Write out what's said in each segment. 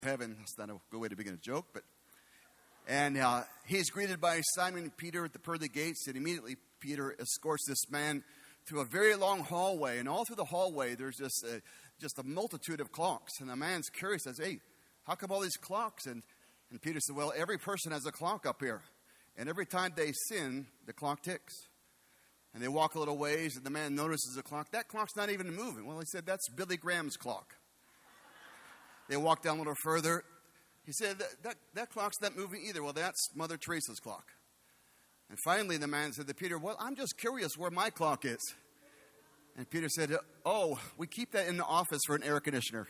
heaven. That's not a good way to begin a joke, but he's greeted by Simon Peter at the pearly gates, and immediately Peter escorts this man through a very long hallway, and all through the hallway there's just a multitude of clocks, and the man's curious, says, "Hey, how come all these clocks?" And Peter said, "Well, every person has a clock up here, and every time they sin, the clock ticks." And they walk a little ways, and the man notices the clock. That clock's not even moving. Well, he said, "That's Billy Graham's clock." They walk down a little further. He said, that clock's not moving either. Well, that's Mother Teresa's clock. And finally, the man said to Peter, "Well, I'm just curious where my clock is." And Peter said, "Oh, we keep that in the office for an air conditioner."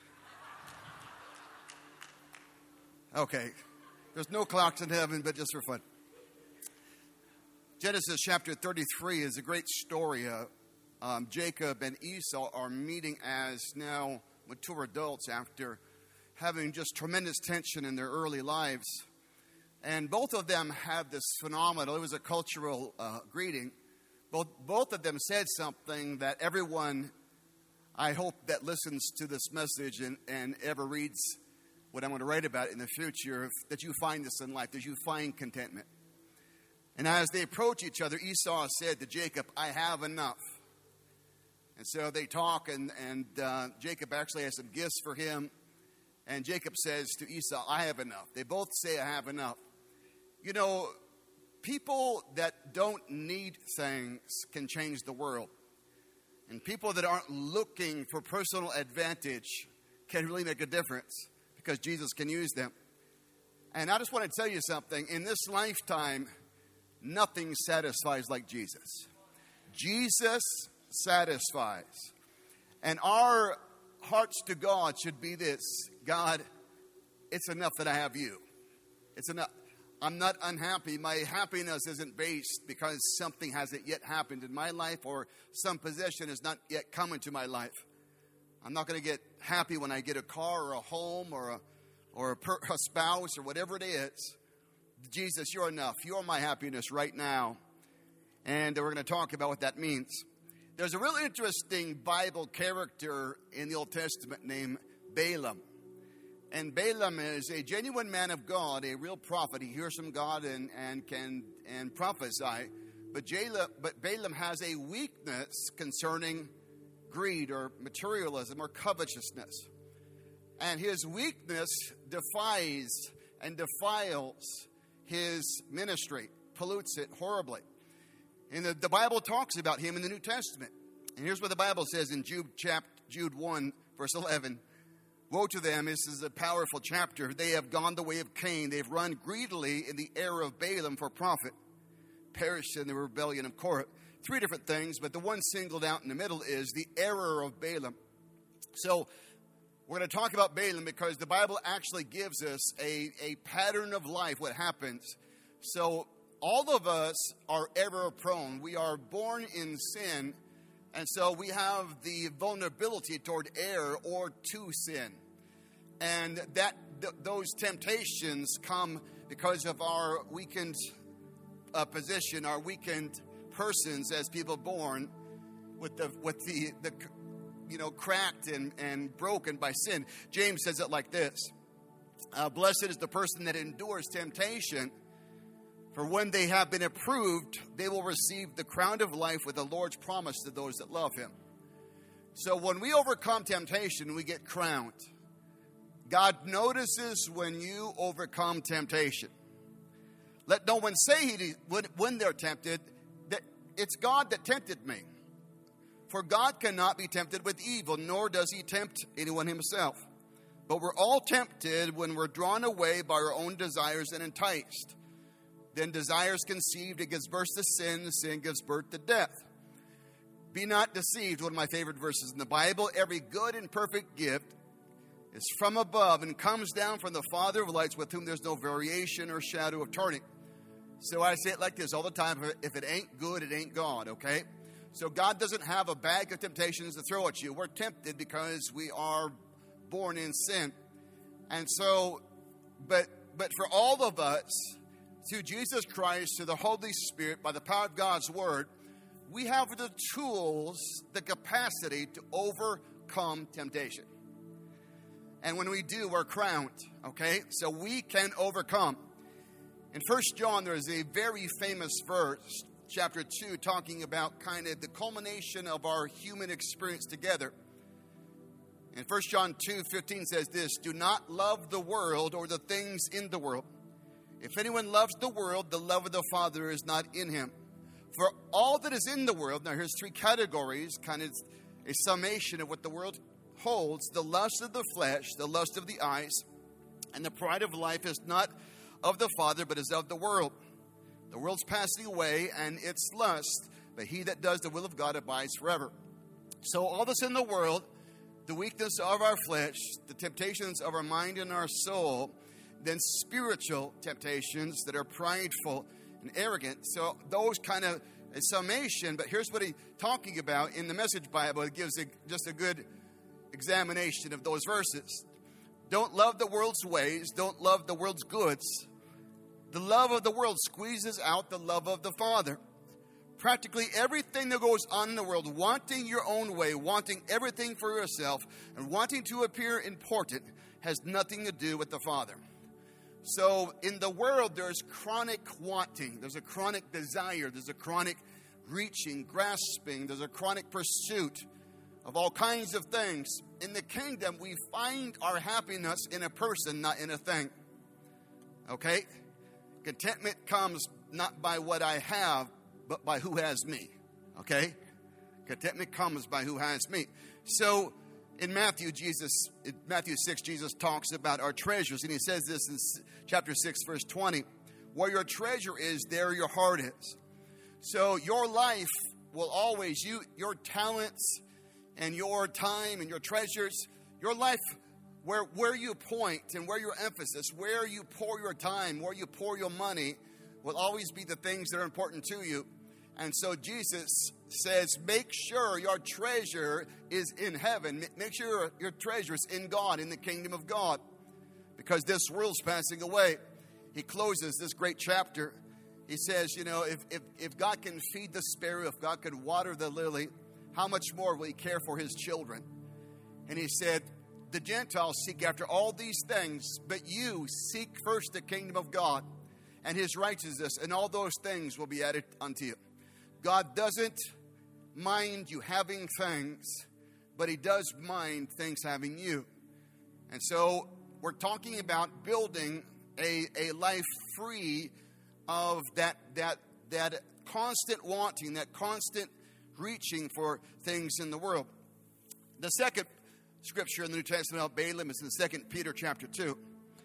Okay, there's no clocks in heaven, but just for fun. Genesis chapter 33 is a great story. Jacob and Esau are meeting as now mature adults after having just tremendous tension in their early lives. And both of them have this phenomenon. It was a cultural greeting. Both of them said something that everyone, I hope, that listens to this message and ever reads what I'm going to write about in the future, that you find this in life, that you find contentment. And as they approach each other, Esau said to Jacob, "I have enough." And so they talk, and Jacob actually has some gifts for him. And Jacob says to Esau, "I have enough." They both say, "I have enough." You know, people that don't need things can change the world. And people that aren't looking for personal advantage can really make a difference because Jesus can use them. And I just want to tell you something. In this lifetime, nothing satisfies like Jesus. Jesus satisfies. And our hearts to God should be this: God, it's enough that I have you. It's enough. I'm not unhappy. My happiness isn't based because something hasn't yet happened in my life or some possession has not yet come into my life. I'm not going to get happy when I get a car or a home or a spouse or whatever it is. Jesus, you're enough. You're my happiness right now. And we're going to talk about what that means. There's a really interesting Bible character in the Old Testament named Balaam. And Balaam is a genuine man of God, a real prophet. He hears from God and can prophesy. But Balaam has a weakness concerning greed or materialism or covetousness. And his weakness defies and defiles his ministry, pollutes it horribly. And the Bible talks about him in the New Testament. And here's what the Bible says in Jude 1, verse 11. "Woe to them," this is a powerful chapter, "they have gone the way of Cain. They've run greedily in the error of Balaam for profit, perished in the rebellion of Korah." Three different things, but the one singled out in the middle is the error of Balaam. So we're going to talk about Balaam because the Bible actually gives us a pattern of life, what happens. So all of us are error prone. We are born in sin, and so we have the vulnerability toward error or to sin. And those temptations come because of our weakened position, our weakened persons as people born with the cracked and broken by sin. James says it like this: "Blessed is the person that endures temptation, for when they have been approved, they will receive the crown of life with the Lord's promise to those that love him." So when we overcome temptation, we get crowned. God notices when you overcome temptation. Let no one say when they're tempted that it's God that tempted me. For God cannot be tempted with evil, nor does he tempt anyone himself. But we're all tempted when we're drawn away by our own desires and enticed. Then desire is conceived, it gives birth to sin, sin gives birth to death. Be not deceived, one of my favorite verses in the Bible. Every good and perfect gift is from above and comes down from the Father of lights, with whom there's no variation or shadow of turning. So I say it like this all the time: if it ain't good, it ain't God, okay? So God doesn't have a bag of temptations to throw at you. We're tempted because we are born in sin. And so, but for all of us, through Jesus Christ, through the Holy Spirit, by the power of God's Word, we have the tools, the capacity to overcome temptation. And when we do, we're crowned, okay? So we can overcome. In 1 John, there's a very famous verse, chapter 2, talking about kind of the culmination of our human experience together. And 1 John 2:15 says this, "Do not love the world or the things in the world. If anyone loves the world, the love of the Father is not in him. For all that is in the world," now here's three categories, kind of a summation of what the world holds: the lust of the flesh, the lust of the eyes, and the pride of life is not of the Father, but is of the world. The world's passing away, and its lust, but he that does the will of God abides forever. So all that's in the world, the weakness of our flesh, the temptations of our mind and our soul, then spiritual temptations that are prideful and arrogant. So those kind of a summation, but here's what he's talking about in the Message Bible. It gives just a good examination of those verses. Don't love the world's ways. Don't love the world's goods. The love of the world squeezes out the love of the Father. Practically everything that goes on in the world, wanting your own way, wanting everything for yourself, and wanting to appear important, has nothing to do with the Father. So in the world, there's chronic wanting. There's a chronic desire. There's a chronic reaching, grasping. There's a chronic pursuit of all kinds of things. In the kingdom, we find our happiness in a person, not in a thing. Okay? Contentment comes not by what I have, but by who has me. Okay? Contentment comes by who has me. So in Matthew 6, Jesus talks about our treasures. And he says this in chapter 6, verse 20. Where your treasure is, there your heart is. So your life will always, your talents and your time and your treasures, your life, where you point and where your emphasis, where you pour your time, where you pour your money, will always be the things that are important to you. And so Jesus says, make sure your treasure is in heaven. Make sure your treasure is in God, in the kingdom of God, because this world's passing away. He closes this great chapter. He says, if God can feed the sparrow, if God can water the lily, how much more will he care for his children? And he said, the Gentiles seek after all these things, but you seek first the kingdom of God and his righteousness, and all those things will be added unto you. God doesn't mind you having things, but he does mind things having you. And so we're talking about building a life free of that constant wanting, that constant reaching for things in the world. The second scripture in the New Testament about Balaam is in 2 Peter chapter 2.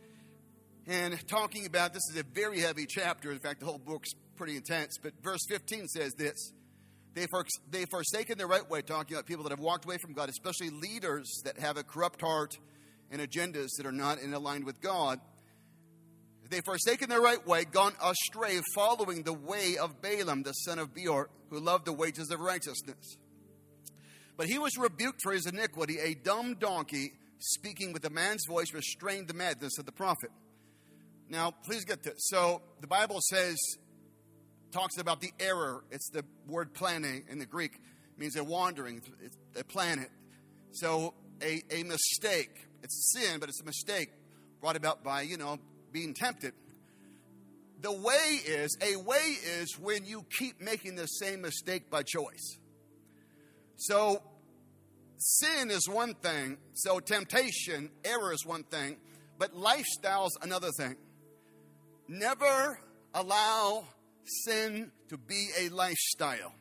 And talking about, this is a very heavy chapter. In fact, the whole book's pretty intense. But verse 15 says this. They've forsaken the right way, talking about people that have walked away from God, especially leaders that have a corrupt heart and agendas that are not in line with God. They've forsaken their right way, gone astray, following the way of Balaam, the son of Beor, who loved the wages of righteousness. But he was rebuked for his iniquity. A dumb donkey, speaking with a man's voice, restrained the madness of the prophet. Now, please get this. So, the Bible talks about the error. It's the word plane in the Greek. It means a wandering, it's a planet. So, a mistake. It's a sin, but it's a mistake brought about by, being tempted. A way is when you keep making the same mistake by choice. So, sin is one thing. So, temptation, error is one thing. But lifestyle's another thing. Never allow sin to be a lifestyle.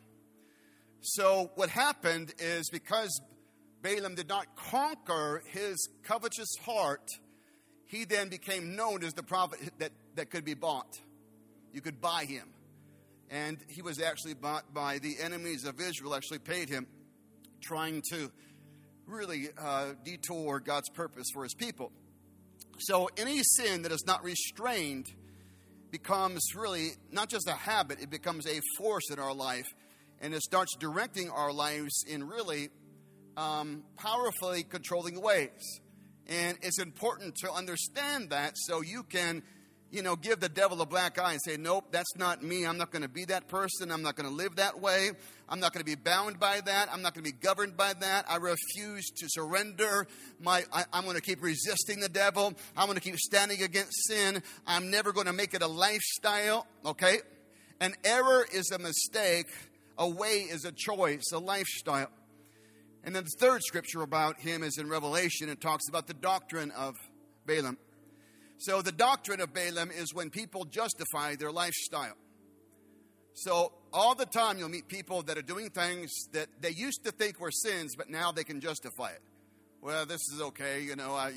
So what happened is, because Balaam did not conquer his covetous heart, he then became known as the prophet that could be bought. You could buy him. And he was actually bought by the enemies of Israel, actually paid him, trying to really detour God's purpose for his people. So any sin that is not restrained becomes really not just a habit, it becomes a force in our life, and it starts directing our lives in really powerfully controlling ways. And it's important to understand that so you can give the devil a black eye and say, nope, that's not me. I'm not going to be that person. I'm not going to live that way. I'm not going to be bound by that. I'm not going to be governed by that. I refuse to surrender. I'm going to keep resisting the devil. I'm going to keep standing against sin. I'm never going to make it a lifestyle, okay? An error is a mistake. A way is a choice, a lifestyle. And then the third scripture about him is in Revelation. It talks about the doctrine of Balaam. So the doctrine of Balaam is when people justify their lifestyle. So all the time you'll meet people that are doing things that they used to think were sins, but now they can justify it. Well, this is okay,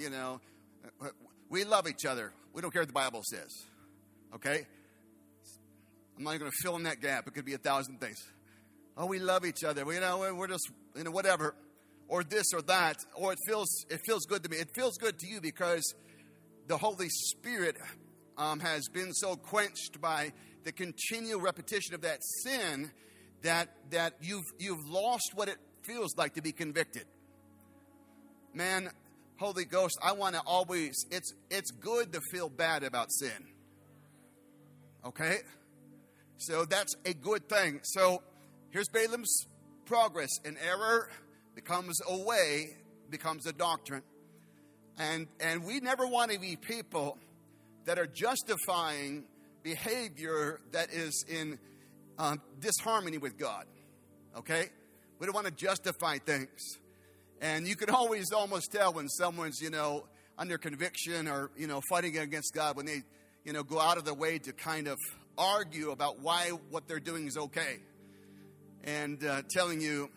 we love each other. We don't care what the Bible says, okay? I'm not even going to fill in that gap. It could be 1,000 things. Oh, we love each other. We're just, whatever, or this or that, or it feels good to me. It feels good to you because the Holy Spirit has been so quenched by the continual repetition of that sin that you've lost what it feels like to be convicted. Man, Holy Ghost, I want to always, it's good to feel bad about sin. Okay? So that's a good thing. So here's Balaam's progress. An error becomes a way, becomes a doctrine. And we never want to be people that are justifying behavior that is in disharmony with God. Okay? We don't want to justify things. And you can always almost tell when someone's, under conviction or, fighting against God when they, go out of their way to kind of argue about why what they're doing is okay. And telling you,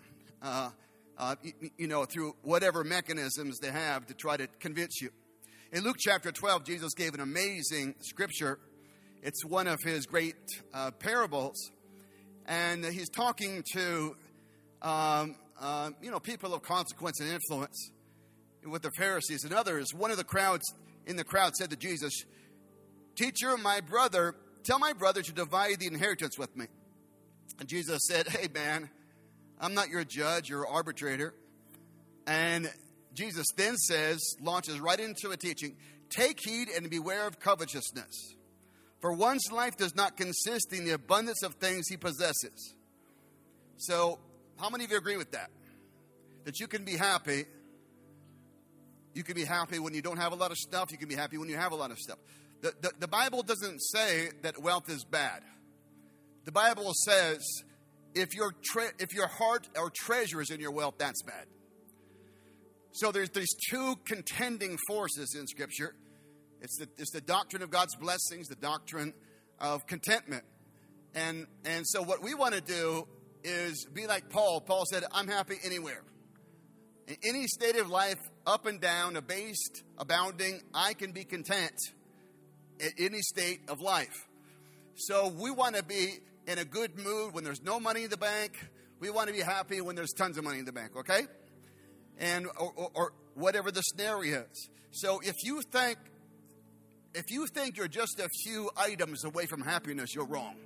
through whatever mechanisms they have to try to convince you. In Luke chapter 12, Jesus gave an amazing scripture. It's one of his great parables. And he's talking to, people of consequence and influence with the Pharisees and others. One of the crowds in the crowd said to Jesus, "Teacher, tell my brother to divide the inheritance with me." And Jesus said, "Hey, man, I'm not your judge or arbitrator." And Jesus then launches right into a teaching, "Take heed and beware of covetousness. For one's life does not consist in the abundance of things he possesses." So, how many of you agree with that? That you can be happy. You can be happy when you don't have a lot of stuff. You can be happy when you have a lot of stuff. The Bible doesn't say that wealth is bad. The Bible says if your heart or treasure is in your wealth, that's bad. So there's these two contending forces in Scripture. It's the doctrine of God's blessings, the doctrine of contentment. And so what we want to do is be like Paul. Paul said, "I'm happy anywhere. In any state of life, up and down, abased, abounding, I can be content in any state of life." So we want to be in a good mood when there's no money in the bank. We want to be happy when there's tons of money in the bank, okay? And or whatever the scenario is. So if you think you're just a few items away from happiness, you're wrong.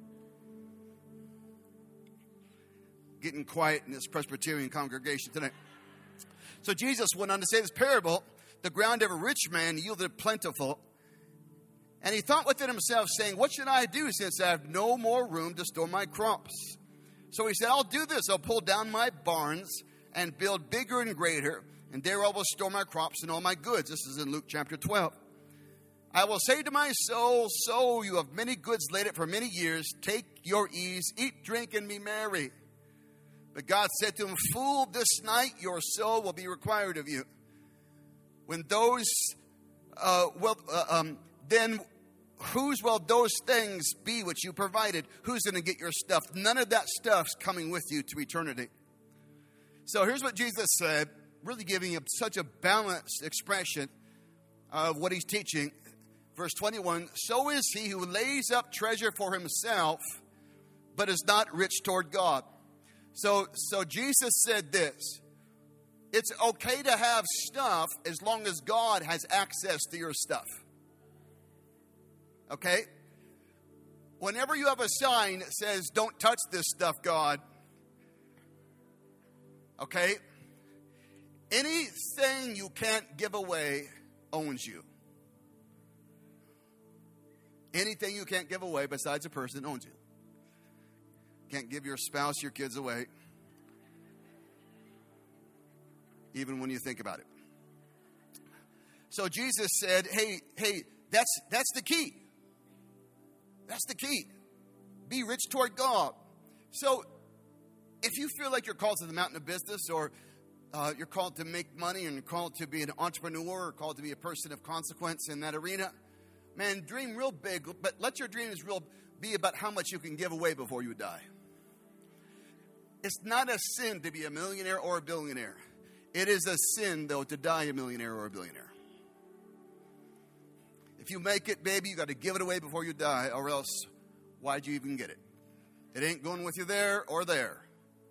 Getting quiet in this Presbyterian congregation today. So Jesus went on to say this parable: "The ground of a rich man yielded plentiful. And he thought within himself, saying, 'What should I do, since I have no more room to store my crops?' So he said, 'I'll do this. I'll pull down my barns and build bigger and greater, and there I will store my crops and all my goods.'" This is in Luke chapter 12. "I will say to my soul, soul, you have many goods laid up for many years. Take your ease, eat, drink, and be merry. But God said to him, 'Fool, this night your soul will be required of you.' When those, then whose will those things be which you provided?" Who's going to get your stuff? None of that stuff's coming with you to eternity. So here's what Jesus said, really giving you such a balanced expression of what he's teaching. Verse 21, "So is he who lays up treasure for himself, but is not rich toward God." So Jesus said this: it's okay to have stuff as long as God has access to your stuff. Okay? Whenever you have a sign that says, "Don't touch this stuff, God," okay? Anything you can't give away owns you. Anything you can't give away besides a person that owns you. Can't give your spouse, your kids away. Even when you think about it. So Jesus said, hey, that's the key. That's the key. Be rich toward God. So if you feel like you're called to the mountain of business, or you're called to make money, and you're called to be an entrepreneur, or called to be a person of consequence in that arena, man, dream real big, but let your dreams be about how much you can give away before you die. It's not a sin to be a millionaire or a billionaire. It is a sin, though, to die a millionaire or a billionaire. If you make it, baby, you got to give it away before you die, or else why'd you even get it? It ain't going with you there or there.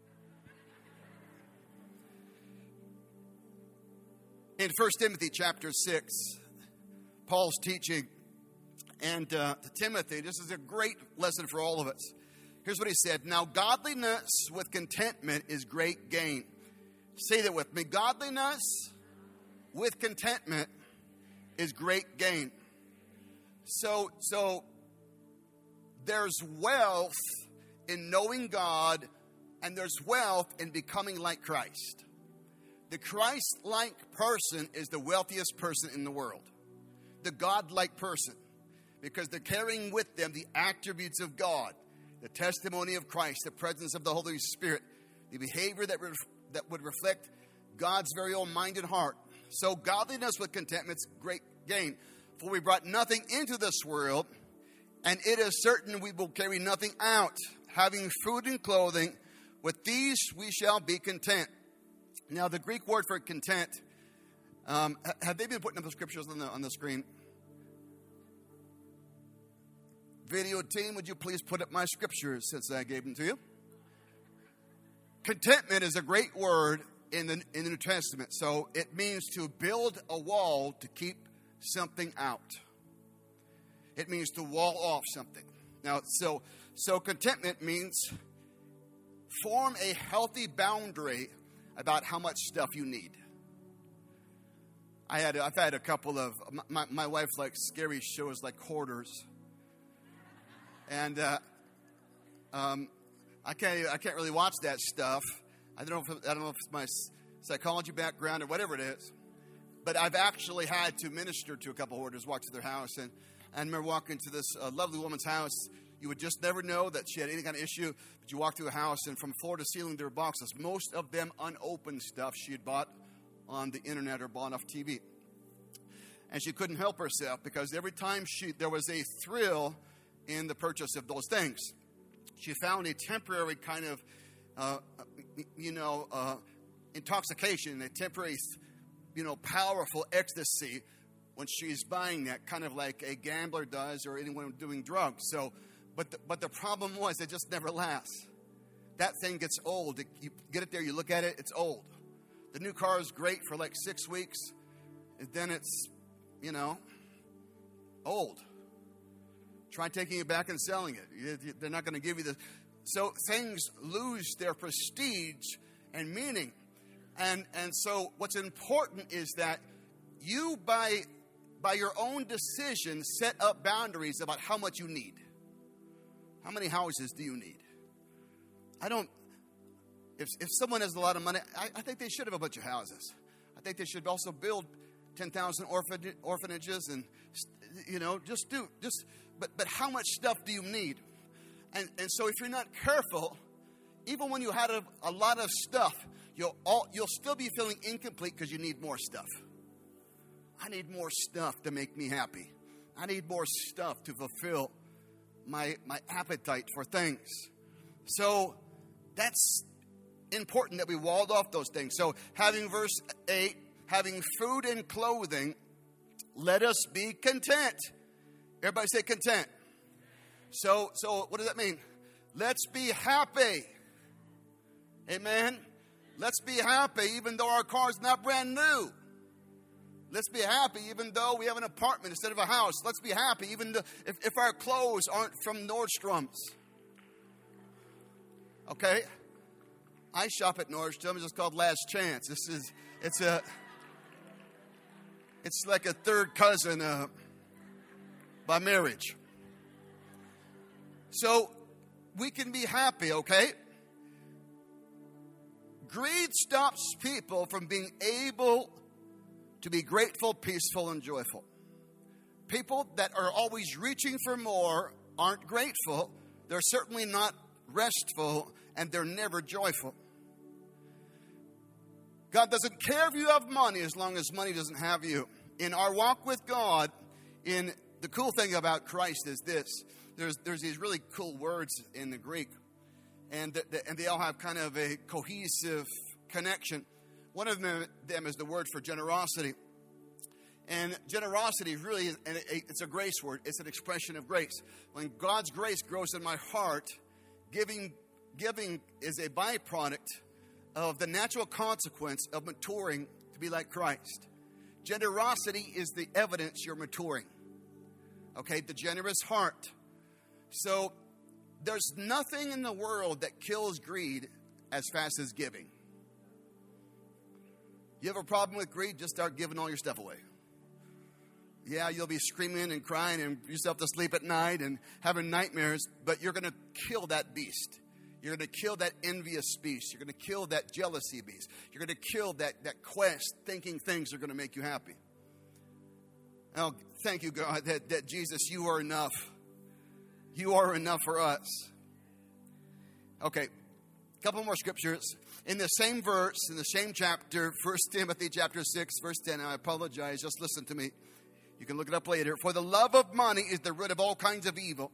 In 1 Timothy chapter 6, Paul's teaching, and to Timothy, this is a great lesson for all of us. Here's what he said. Now, godliness with contentment is great gain. Say that with me. Godliness with contentment is great gain. So there's wealth in knowing God, and there's wealth in becoming like Christ. The Christ-like person is the wealthiest person in the world. The God-like person. Because they're carrying with them the attributes of God. The testimony of Christ, the presence of the Holy Spirit, the behavior that would reflect God's very own mind and heart. So godliness with contentment is great gain. For we brought nothing into this world, and it is certain we will carry nothing out. Having food and clothing, with these we shall be content. Now the Greek word for content, have they been putting up the scriptures on the screen? Video team, would you please put up my scriptures since I gave them to you? Contentment is a great word in the New Testament. So it means to build a wall to keep something out. It means to wall off something. Now, so contentment means form a healthy boundary about how much stuff you need. I've had a couple of, my wife likes scary shows like Hoarders. And I can't really watch that stuff. I don't know if it's my psychology background or whatever it is. But I've actually had to minister to a couple of hoarders, walk to their house, and I remember walking to this lovely woman's house. You would just never know that she had any kind of issue. But you walk through the house, and from floor to ceiling, there were boxes. Most of them unopened stuff she had bought on the internet or bought off TV. And she couldn't help herself because every time there was a thrill in the purchase of those things. She found a temporary kind of, intoxication, a temporary, powerful ecstasy when she's buying that, kind of like a gambler does or anyone doing drugs. So, but the problem was it just never lasts. That thing gets old. You get it there, you look at it, it's old. The new car is great for like 6 weeks, and then it's, old. Try taking it back and selling it. They're not going to give you the... So things lose their prestige and meaning. And so what's important is that you, by your own decision, set up boundaries about how much you need. How many houses do you need? If someone has a lot of money, I think they should have a bunch of houses. I think they should also build 10,000 orphanages and, But how much stuff do you need? And so if you're not careful, even when you had a lot of stuff, you'll still be feeling incomplete because you need more stuff. I need more stuff to make me happy. I need more stuff to fulfill my appetite for things. So that's important that we walled off those things. So having verse 8, having food and clothing, let us be content. Everybody say content. So what does that mean? Let's be happy. Amen. Let's be happy even though our car's not brand new. Let's be happy even though we have an apartment instead of a house. Let's be happy even if our clothes aren't from Nordstrom's. Okay? I shop at Nordstrom. It's called Last Chance. It's like a third cousin by marriage. So we can be happy, okay? Greed stops people from being able to be grateful, peaceful, and joyful. People that are always reaching for more aren't grateful. They're certainly not restful, and they're never joyful. God doesn't care if you have money as long as money doesn't have you. In our walk with God, the cool thing about Christ is this. There's these really cool words in the Greek, and they all have kind of a cohesive connection. One of them is the word for generosity. And generosity really it's a grace word. It's an expression of grace. When God's grace grows in my heart, giving is a byproduct of the natural consequence of maturing to be like Christ. Generosity is the evidence you're maturing. Okay, the generous heart. So there's nothing in the world that kills greed as fast as giving. You have a problem with greed? Just start giving all your stuff away. Yeah, you'll be screaming and crying and yourself to sleep at night and having nightmares, but you're going to kill that beast. You're going to kill that envious beast. You're going to kill that jealousy beast. You're going to kill that quest thinking things are going to make you happy. Oh, thank you, God, that Jesus, you are enough. You are enough for us. Okay, a couple more scriptures. In the same verse, in the same chapter, 1 Timothy chapter 6, verse 10, I apologize, just listen to me. You can look it up later. For the love of money is the root of all kinds of evil,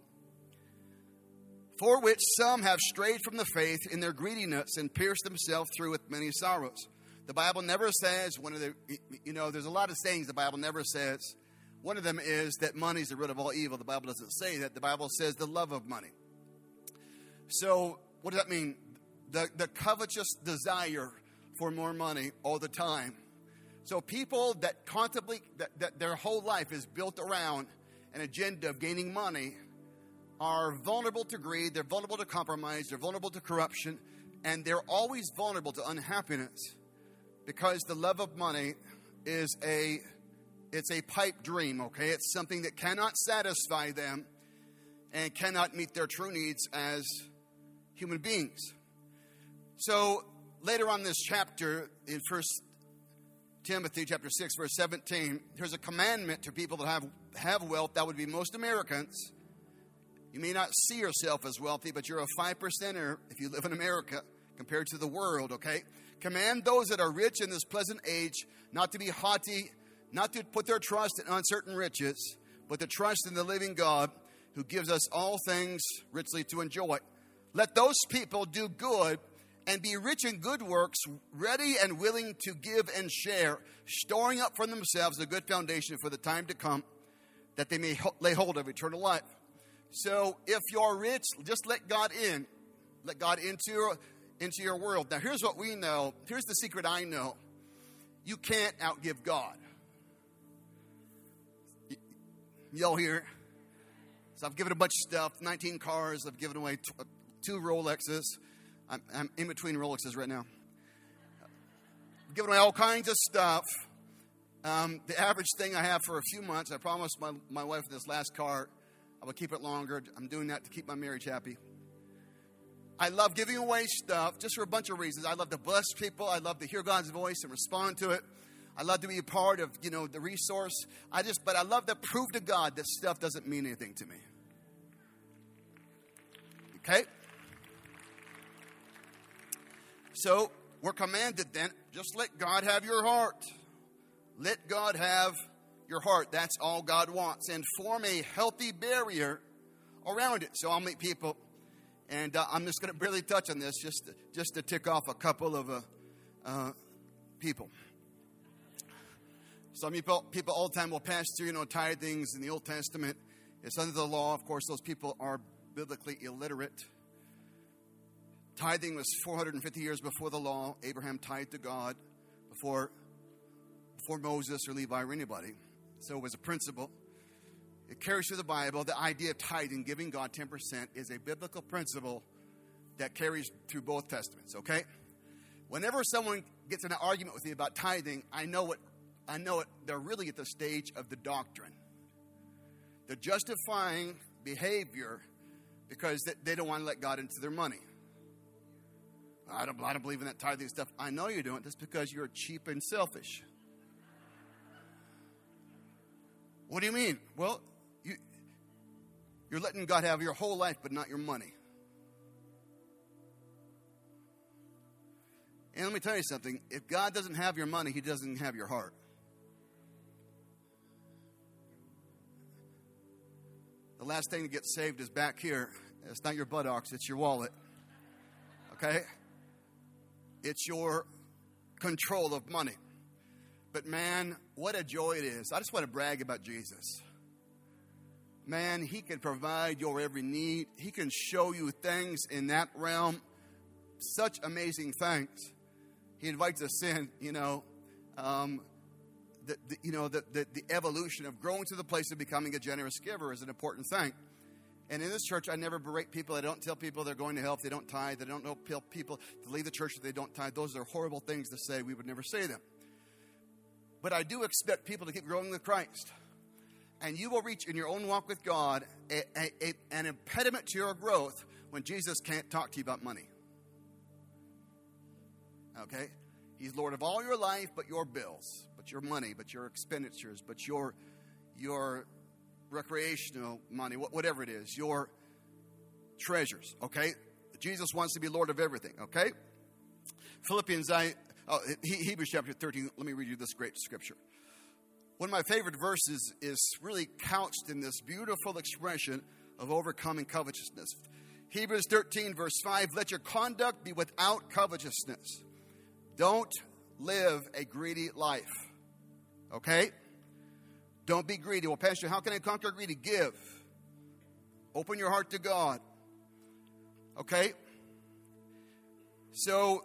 for which some have strayed from the faith in their greediness and pierced themselves through with many sorrows. The Bible never says, there's a lot of sayings the Bible never says. One of them is that money is the root of all evil. The Bible doesn't say that. The Bible says the love of money. So what does that mean? The covetous desire for more money all the time. So people that contemplate, that their whole life is built around an agenda of gaining money are vulnerable to greed, they're vulnerable to compromise, they're vulnerable to corruption, and they're always vulnerable to unhappiness because the love of money is it's a pipe dream, okay? It's something that cannot satisfy them and cannot meet their true needs as human beings. So later on in this chapter, in 1 Timothy chapter 6, verse 17, there's a commandment to people that have wealth. That would be most Americans. You may not see yourself as wealthy, but you're a 5%er if you live in America compared to the world, okay? Command those that are rich in this present age not to be haughty, not to put their trust in uncertain riches, but to trust in the living God who gives us all things richly to enjoy. Let those people do good and be rich in good works, ready and willing to give and share, storing up for themselves a good foundation for the time to come, that they may lay hold of eternal life. So if you're rich, just let God in. Let God into your world. Now here's what we know. Here's the secret I know. You can't outgive God. Y'all hear? So I've given a bunch of stuff, 19 cars. I've given away 2 Rolexes. I'm in between Rolexes right now. I'm giving away all kinds of stuff. The average thing I have for a few months, I promised my wife this last car, I would keep it longer. I'm doing that to keep my marriage happy. I love giving away stuff just for a bunch of reasons. I love to bless people. I love to hear God's voice and respond to it. I love to be a part of, the resource. But I love to prove to God that stuff doesn't mean anything to me. Okay? So we're commanded then, just let God have your heart. Let God have your heart. That's all God wants. And form a healthy barrier around it. So I'll meet people, and I'm just going to barely touch on this just to tick off a couple of people. Some people all the time will pass through, tithings in the Old Testament. It's under the law. Of course, those people are biblically illiterate. Tithing was 450 years before the law. Abraham tithed to God before Moses or Levi or anybody. So it was a principle. It carries through the Bible. The idea of tithing, giving God 10%, is a biblical principle that carries through both testaments, okay? Whenever someone gets in an argument with me about tithing, I know it. They're really at the stage of the doctrine. The justifying behavior because they don't want to let God into their money. I don't believe in that tithing stuff. I know you don't. That's because you're cheap and selfish. What do you mean? Well, you're letting God have your whole life, but not your money. And let me tell you something. If God doesn't have your money, He doesn't have your heart. The last thing to get saved is back here. It's not your buttocks, it's your wallet. Okay? It's your control of money. But man, what a joy it is. I just want to brag about Jesus. Man, He can provide your every need. He can show you things in that realm. Such amazing things. He invites us in, the evolution of growing to the place of becoming a generous giver is an important thing. And in this church, I never berate people. I don't tell people they're going to hell if they don't tithe. I don't tell people to leave the church if they don't tithe. Those are horrible things to say. We would never say them. But I do expect people to keep growing with Christ. And you will reach in your own walk with God an impediment to your growth when Jesus can't talk to you about money. Okay? He's Lord of all your life, but your bills, but your money, but your expenditures, but your recreational money, whatever it is, your treasures, okay? Jesus wants to be Lord of everything, okay? Hebrews chapter 13, let me read you this great scripture. One of my favorite verses is really couched in this beautiful expression of overcoming covetousness. Hebrews 13, verse 5, let your conduct be without covetousness. Don't live a greedy life, okay? Don't be greedy. Well, Pastor, how can I conquer greedy? Give. Open your heart to God. Okay? So,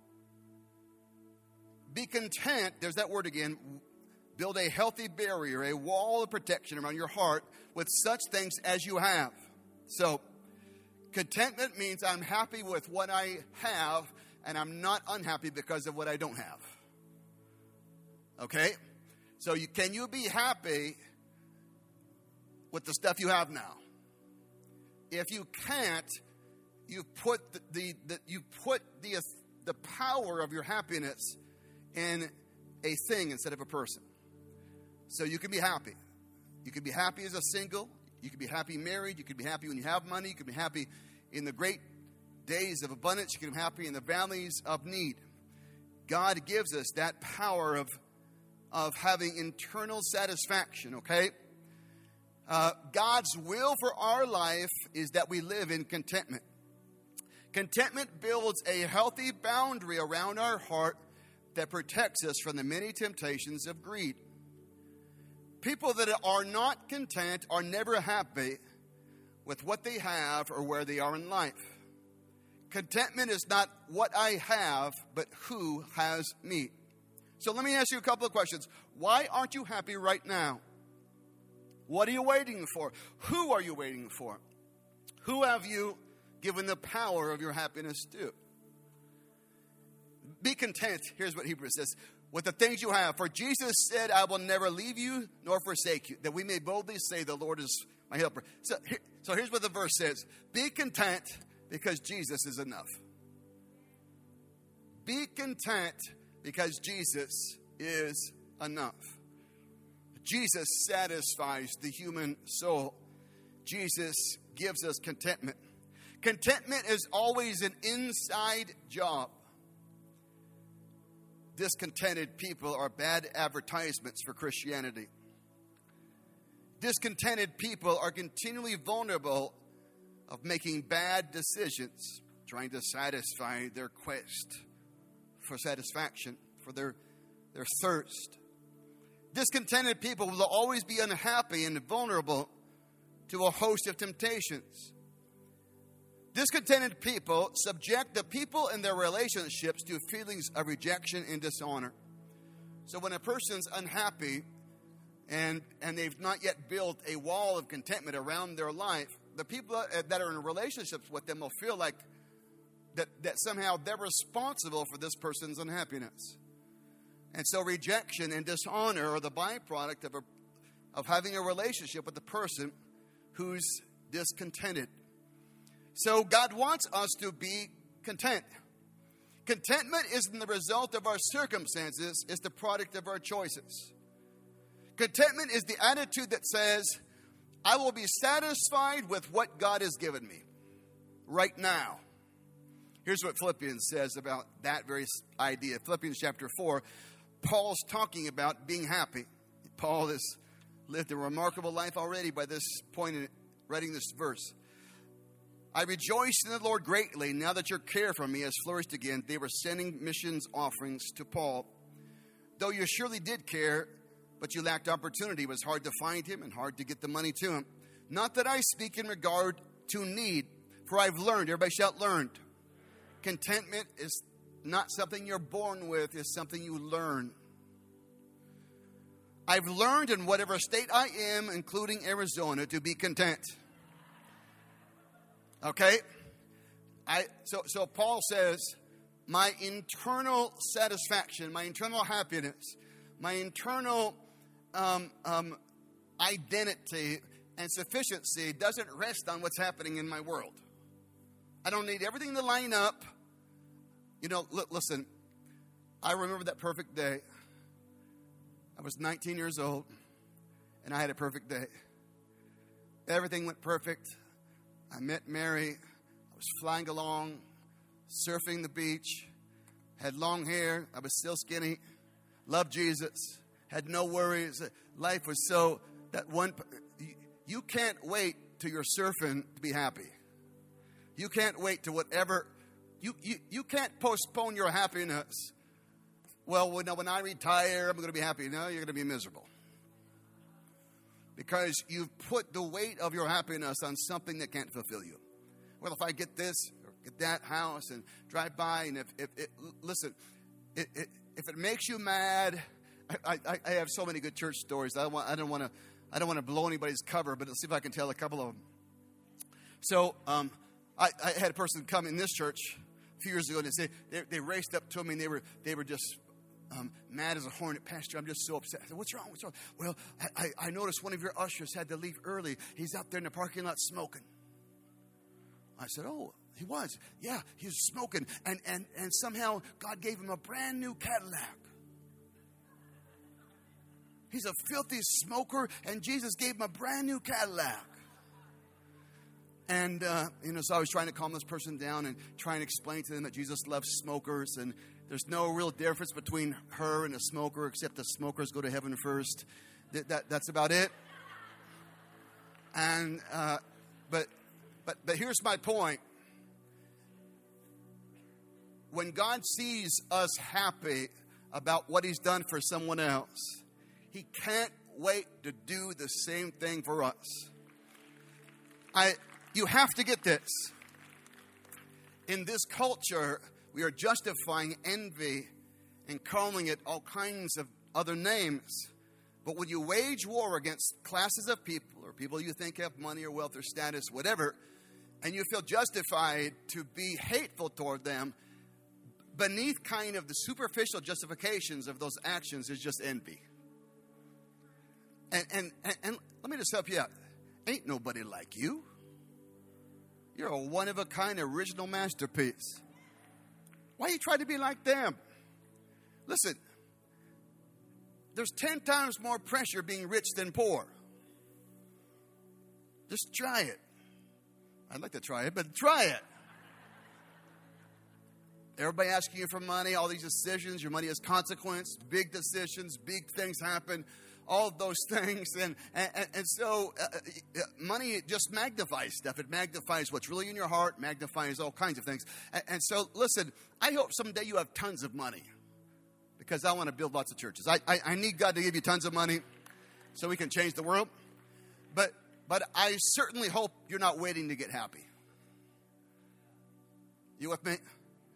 be content. There's that word again. Build a healthy barrier, a wall of protection around your heart with such things as you have. So, contentment means I'm happy with what I have and I'm not unhappy because of what I don't have. Okay? So can you be happy with the stuff you have now? If you can't, you put the power of your happiness in a thing instead of a person. So you can be happy. You can be happy as a single. You can be happy married. You can be happy when you have money. You can be happy in the great days of abundance. You can be happy in the valleys of need. God gives us that power of having internal satisfaction, okay? God's will for our life is that we live in contentment. Contentment builds a healthy boundary around our heart that protects us from the many temptations of greed. People that are not content are never happy with what they have or where they are in life. Contentment is not what I have, but who has me. So let me ask you a couple of questions. Why aren't you happy right now? What are you waiting for? Who are you waiting for? Who have you given the power of your happiness to? Be content. Here's what Hebrews says. With the things you have. For Jesus said, I will never leave you nor forsake you. That we may boldly say the Lord is my helper. So here's what the verse says. Be content because Jesus is enough. Be content because Jesus is enough. Jesus satisfies the human soul. Jesus gives us contentment. Contentment is always an inside job. Discontented people are bad advertisements for Christianity. Discontented people are continually vulnerable of making bad decisions, trying to satisfy their quest for satisfaction, for their thirst. Discontented people will always be unhappy and vulnerable to a host of temptations. Discontented people subject the people in their relationships to feelings of rejection and dishonor. So when a person's unhappy and they've not yet built a wall of contentment around their life, the people that are in relationships with them will feel like that somehow they're responsible for this person's unhappiness. And so rejection and dishonor are the byproduct of having a relationship with the person who's discontented. So God wants us to be content. Contentment isn't the result of our circumstances, it's the product of our choices. Contentment is the attitude that says, I will be satisfied with what God has given me right now. Here's what Philippians says about that very idea. Philippians chapter 4, Paul's talking about being happy. Paul has lived a remarkable life already by this point in writing this verse. I rejoice in the Lord greatly now that your care for me has flourished again. They were sending missions offerings to Paul. Though you surely did care, but you lacked opportunity. It was hard to find him and hard to get the money to him. Not that I speak in regard to need, for I've learned. Everybody shout, learned. Contentment is not something you're born with. It's something you learn. I've learned in whatever state I am, including Arizona, to be content. Okay? So Paul says, my internal satisfaction, my internal happiness, my internal identity and sufficiency doesn't rest on what's happening in my world. I don't need everything to line up. You know, listen, I remember that perfect day. I was 19 years old, and I had a perfect day. Everything went perfect. I met Mary. I was flying along, surfing the beach, had long hair. I was still skinny, loved Jesus, had no worries. Life was so that you can't wait till you're surfing to be happy. You can't wait to whatever, you can't postpone your happiness. Well, when I retire, I'm going to be happy. No, you're going to be miserable. Because you've put the weight of your happiness on something that can't fulfill you. Well, if I get this or get that house and drive by, and if it makes you mad, I have so many good church stories. I don't want to blow anybody's cover, but let's see if I can tell a couple of them. So I had a person come in this church a few years ago, and they raced up to me, and they were just mad as a hornet. Pastor, I'm just so upset. I said, what's wrong? Well, I noticed one of your ushers had to leave early. He's out there in the parking lot smoking. I said, oh, he was. Yeah, he was smoking. And somehow God gave him a brand new Cadillac. He's a filthy smoker, and Jesus gave him a brand new Cadillac. And, so I was trying to calm this person down and try and explain to them that Jesus loves smokers, and there's no real difference between her and a smoker, except the smokers go to heaven first. That's about it. And but here's my point. When God sees us happy about what He's done for someone else, He can't wait to do the same thing for us. You have to get this. In this culture, we are justifying envy and calling it all kinds of other names. But when you wage war against classes of people, or people you think have money or wealth or status, whatever, and you feel justified to be hateful toward them, beneath kind of the superficial justifications of those actions is just envy. And let me just help you out. Ain't nobody like you. You're a one-of-a-kind original masterpiece. Why you try to be like them? Listen, there's 10 times more pressure being rich than poor. Just try it. I'd like to try it, but try it. Everybody asking you for money, all these decisions, your money has consequence, big decisions, big things happen, all of those things. And so money just magnifies stuff. It magnifies what's really in your heart, magnifies all kinds of things. And so, listen, I hope someday you have tons of money, because I want to build lots of churches. I need God to give you tons of money so we can change the world. But I certainly hope you're not waiting to get happy. You with me?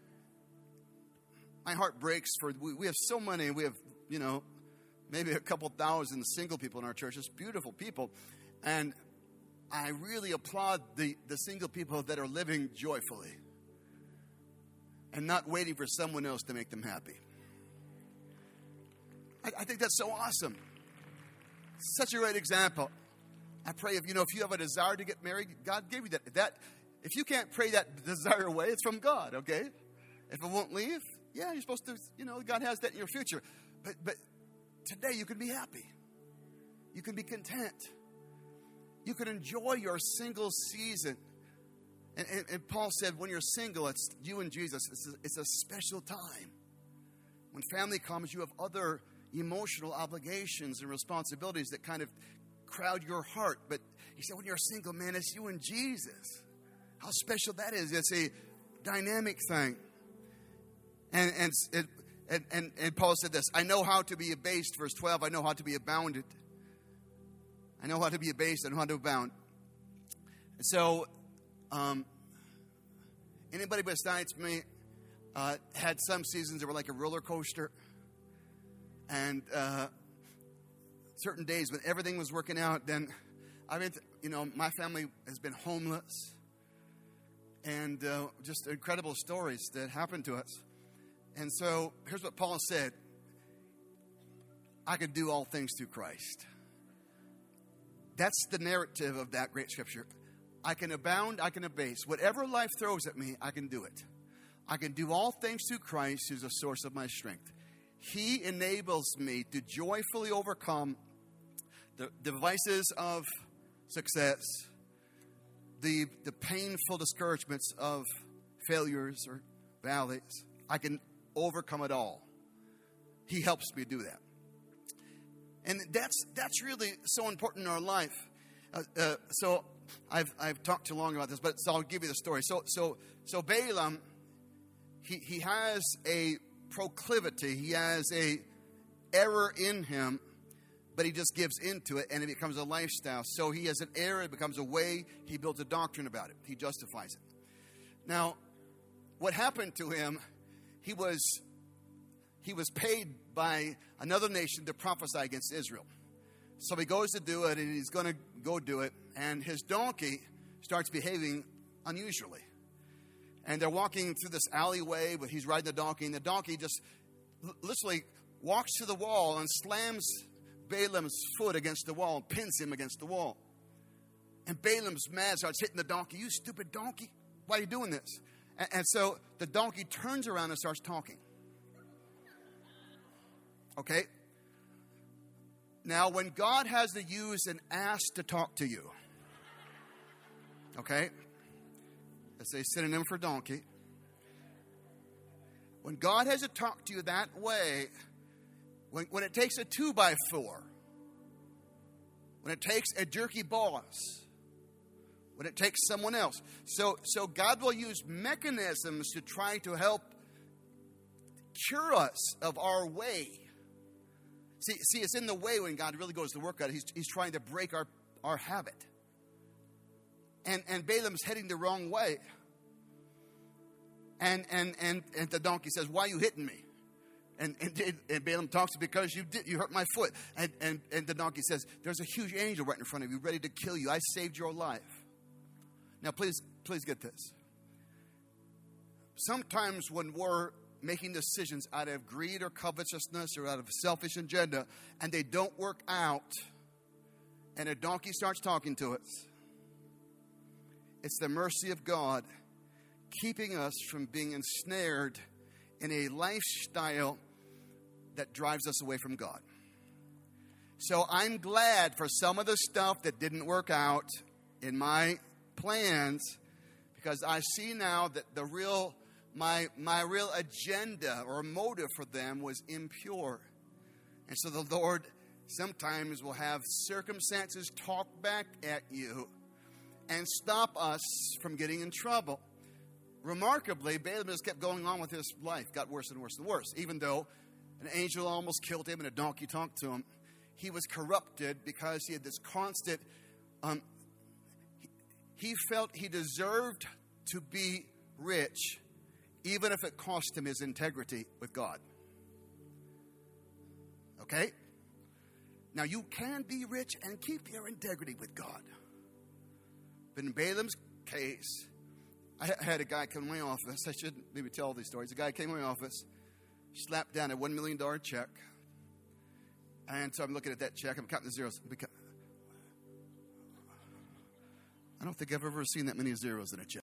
My heart breaks for, we have so many, we have, maybe a couple thousand single people in our church. It's beautiful people. And I really applaud the single people that are living joyfully and not waiting for someone else to make them happy. I think that's so awesome. Such a great example. I pray if you have a desire to get married, God gave you that. If you can't pray that desire away, it's from God, okay? If it won't leave, yeah, you're supposed to, God has that in your future. But today you can be happy. You can be content. You can enjoy your single season. And Paul said, when you're single, it's you and Jesus. It's a special time. When family comes, you have other emotional obligations and responsibilities that kind of crowd your heart. But he said, when you're single, man, it's you and Jesus. How special that is. It's a dynamic thing. And Paul said this, I know how to be abased, verse 12, I know how to be abounded. I know how to be abased, I know how to abound. So, anybody besides me had some seasons that were like a roller coaster? And certain days when everything was working out, then my family has been homeless. And just incredible stories that happened to us. And so here's what Paul said. I can do all things through Christ. That's the narrative of that great scripture. I can abound, I can abase. Whatever life throws at me, I can do it. I can do all things through Christ, who's the source of my strength. He enables me to joyfully overcome the devices of success, the painful discouragements of failures or valleys. I can overcome it all. He helps me do that. And that's really so important in our life. So I've talked too long about this, but so I'll give you the story. So Balaam, he has a proclivity, he has a error in him, but he just gives into it, and it becomes a lifestyle. So he has an error, it becomes a way, he builds a doctrine about it, he justifies it. Now, what happened to him, he was paid by another nation to prophesy against Israel. So he goes to do it, and he's going to go do it, and his donkey starts behaving unusually. And they're walking through this alleyway, but he's riding the donkey, and the donkey just literally walks to the wall and slams Balaam's foot against the wall and pins him against the wall. And Balaam's mad, starts hitting the donkey. You stupid donkey, why are you doing this? And so the donkey turns around and starts talking. Okay? Now, when God has to use an ass to talk to you, okay? That's a synonym for donkey. When God has to talk to you that way, when it takes a 2x4, when it takes a jerky boss, when it takes someone else. So God will use mechanisms to try to help cure us of our way. See, it's in the way when God really goes to work on it. He's trying to break our habit. And Balaam's heading the wrong way. And the donkey says, why are you hitting me? And Balaam talks, because you hurt my foot. And the donkey says, there's a huge angel right in front of you, ready to kill you. I saved your life. Now, please get this. Sometimes when we're making decisions out of greed or covetousness or out of a selfish agenda, and they don't work out, and a donkey starts talking to us, it's the mercy of God keeping us from being ensnared in a lifestyle that drives us away from God. So I'm glad for some of the stuff that didn't work out in my plans, because I see now that my real agenda or motive for them was impure. And so the Lord sometimes will have circumstances talk back at you and stop us from getting in trouble. Remarkably, Balaam just kept going on with his life, got worse and worse and worse. Even though an angel almost killed him and a donkey talked to him, he was corrupted because he had this constant, he felt he deserved to be rich, even if it cost him his integrity with God. Okay? Now, you can be rich and keep your integrity with God. But in Balaam's case, I had a guy come to my office. I shouldn't maybe tell all these stories. A guy came to my office, slapped down a $1 million check. And so I'm looking at that check. I'm counting the zeros. I don't think I've ever seen that many zeros in a check.